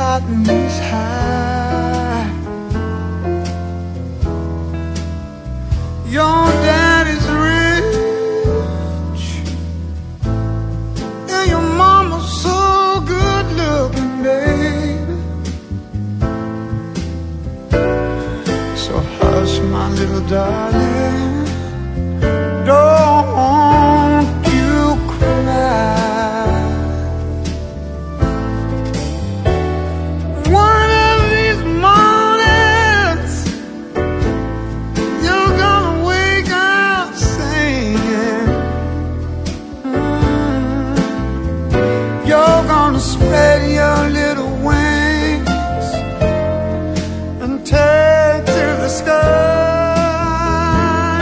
gotten this high. Your daddy's rich and your mama's so good looking, baby. So hush, my little darling, don't you cry. One of these mornings you're gonna wake up singing. You're gonna spread your little wings and take to the sky.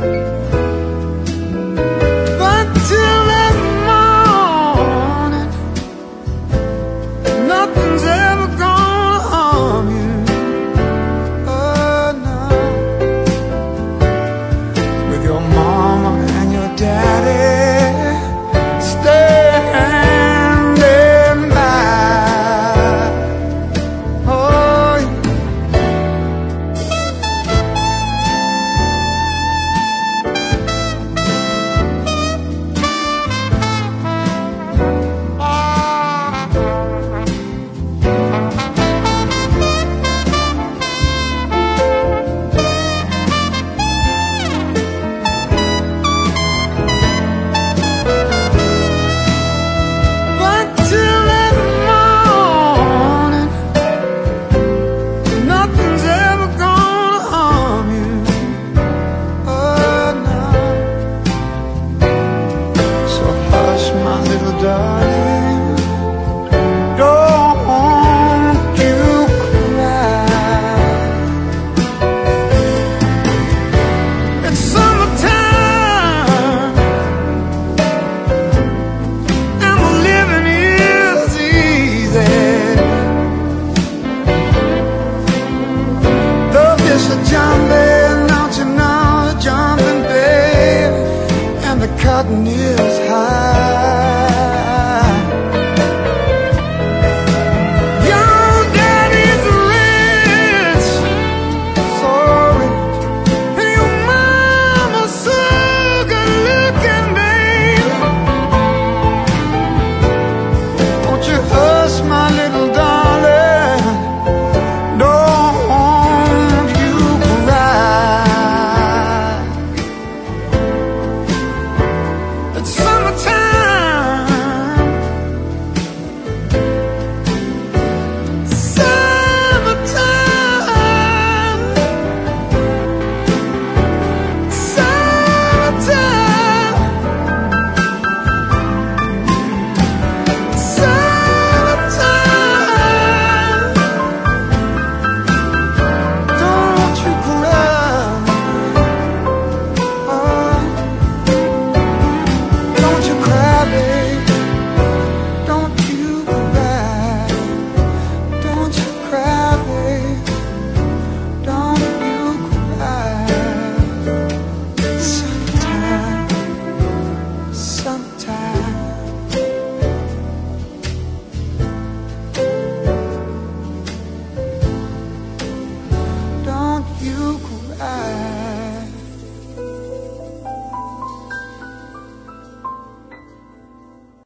But till that morning, nothing's ever